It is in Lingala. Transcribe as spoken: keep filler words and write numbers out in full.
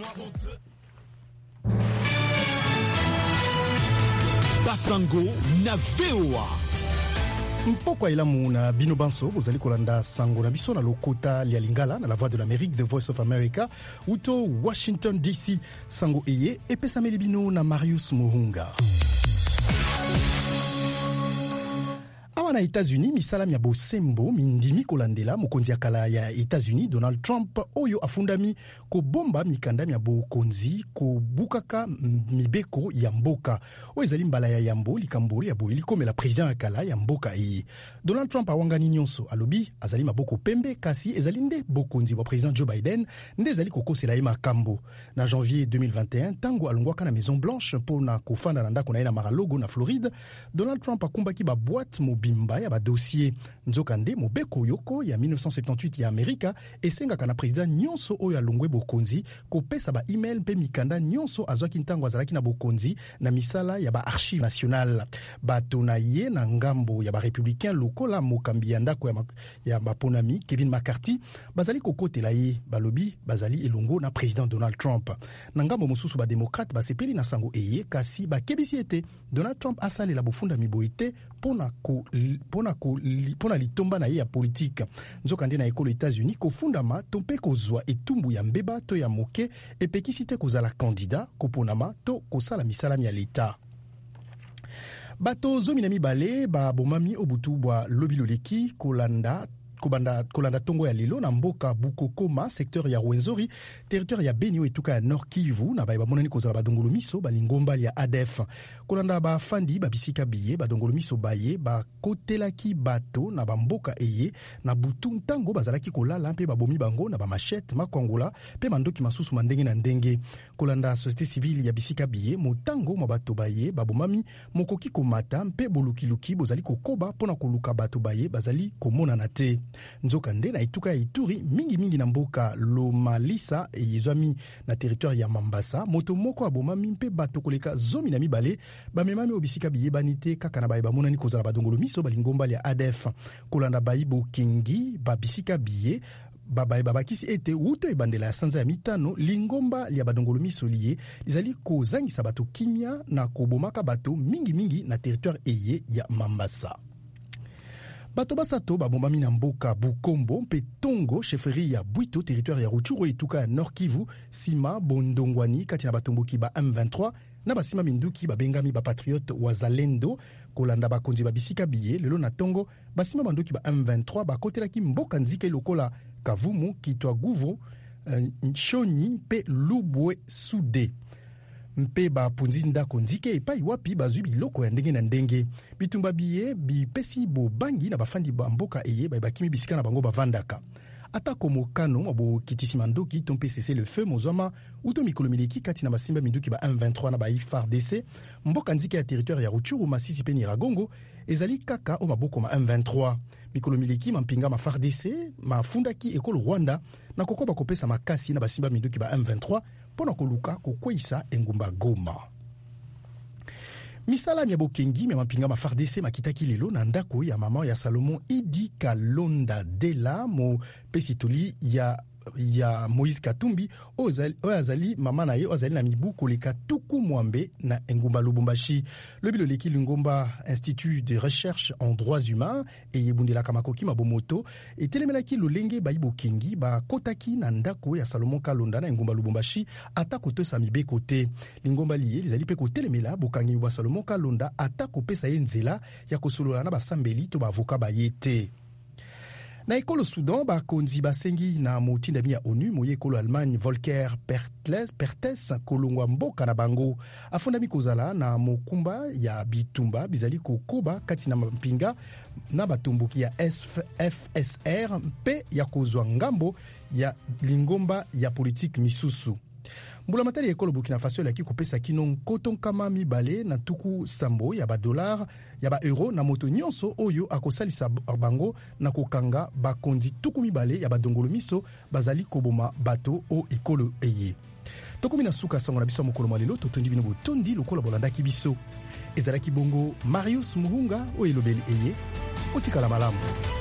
Basango na V O A. Mpoko ilamu na bino banso bozali kolanda sango na biso na lokota lia lingala na la voix de l'Amérique, The Voice of America, uto Washington D C. Sango eye epesameli bino na Marius Muhunga. Awa na États-Unis misalam ya bosembo mindimi kolandela mokonzi akala ya États-Unis Donald Trump oyo afundami ko bomba mikanda ya bokonzi ko bukaka mibeko ya mboka oyo ezali mbala ya yambo likamboli ya boyeli komela président akala ya mboka e. Donald Trump awangani nyonso alobi azali maboko pembe kasi ezali nde bokonzi wa président Joe Biden nde ezali kokosela ye makambo. Na janvier deux mille vingt et un tango alongwaka na Maison Blanche pona kofanda na ndako na ye na Mar-a-Lago na Floride, Donald Trump akumbaki ba boîte mobimba ya ba dossier nzokande mobeko yoko ya mille neuf cent septante-huit ya Amerika esengaka na président nyonso oyo alongwe bokonzi kopesa ba email mpe mikanda nyonso azwaki ntango azalaki na bokonzi na misala ya ba archive nationale. Bato na ye na ngambo ya ba républicain lokola mokambi ya ndako ya, ya baponami Kevin McCarthy bazali kokotela ye balobi bazali elongo na président Donald Trump. Na ngambo mosusu ba démocrate basepeli na sango eye kasi bakebisi ete Donald Trump asalela bofunda miboite pona ko pona ko pona litomba na ye ya politique. Nzokande na ekolo États-Unis kofundama to mpe kozwa etumbu ya mbeba to ya moke epekisi te kozala candidat koponama to kosala misalami ya l'État. Bato zomi na mibale ba bomami obutu bwa lobiloleki kolanda Kolanda, kolanda tongo ya lilo na mboka Bukokoma, secteur ya Rwenzori, territoire ya Beni etuka ya Nord Kivu, na ba monani kozala ba dongolo miso ba lingomba ya A D F. Kolanda ba fandi ba bisika biye ba dongolo miso baye ba kotelaki bato na ba mboka eye na butu ntango bazalaki kolala mpe ba bomi bango na ba machette makongola pe mandoki masusu mandenge na ndenge. Kolanda société civile ya bisika biye motango mwa bato baye ba bomami mokoki komata mpe bolukiluki bozali kokoba pona koluka bato baye bazali komona na te. Nzokande na etuka ya Ituri mingi mingi na mboka Lomalisa eyezwami na territoire ya Mambasa moto moko abomami mpe bato koleka zomi na mibale bamemami obisika biyebani te kaka na baye bamonani kozala badongolo miso balingomba ya A D F. Kolanda bayibo kingi babisika biye babaye babakisi ete uto ebandela ya sanza ya mitano lingomba ya badongolo miso liye lizali kozangisa bato kimia na kobomaka bato mingi mingi na territoire eye ya Mambasa. Bato basato babombami na mboka Bukombo mpe Tongo chefferie ya Bwito territoire ya Rutshuru etuka ya Nord Kivu sima bondongwani kati na batomboki ba M vingt-trois na basima minduki babengami ba patriote wazalendo kolanda bakonzi babisika biye lelo na Tongo basima banduki ba M vingt-trois bakotelaki mboka nzike lokola Kavumu Kitwa Guvu uh, Nchonyi mpe Lubwe Sude mpe ba punzi ndako nzike epai wapi bazwi biloko ya ndenge na ndenge bitumba biye bipesi bo bangi na bafandi ba mboka eye bakimi bisika na bango bavandaka atako mokano abo kitisi mandoki tompe cesser le feu mozama uto mikolo miliki kati na masimba minduki ba M vingt-trois na ba F A R D C mboka nzike ya territoire ya Rutshuru Masisi pe Nyiragongo ezali kaka o maboko ma M vingt-trois mikolo miliki mampinga ma F A R D C mafundaki ekolo Rwanda na kokoba kopesa makasi na basimba minduki ba M vingt-trois pona koluka kokweisa engumba Goma. Misala ya bokengi me mampinga ma F A R D C makitaki lelo na ndako ya mama ya Salomon Idi Kalonda Dela mo pesitoli ya ya Moïse Katumbi oyo azali mama na ye azali na mibu koleka tuku mwambe na engumba Lubumbashi. Lobilo leki lingomba Institut de recherche en droits humains e yebundela kamakoki mabomoto etelemelaki lolenge bayibo kengi ba kotaki na ndako ya Salomon Kalonda na engumba Lubumbashi ata kotosa mibeko te. Lingomba liye lizali pe kotelemela bokangi ba Salomon Kalonda ata kopesa ye nzela ya kosolola na basambeli to ba avocat bayete. Na ekolo Soudan bakonzi basengi na motindami ya ONU moye ekolo Allemagne Volker Perthes kolongwa mboka na bango afundami kozala na mokumba ya bitumba bizali kokoba kati na mpinga na batomboki ya F S R mpe ya kozwa ngambo ya lingomba ya politique misusu. Mbula matari ekolo Burkina Faso laki kopesa kino kotonkama mibale na tuku sambo ya ba dollar ya ba euro na moto nyonso oyo akosalisa bango na kokanga bakonzi tuku mibale ya badongolo miso bazali koboma bato o ekolo eye. Tokomi na suka sango na biso mokolo malelo totondi bino botondi lokola bolandaki biso. Ezalaki bongo Marius Muhunga o elobeli eye otikala malamu.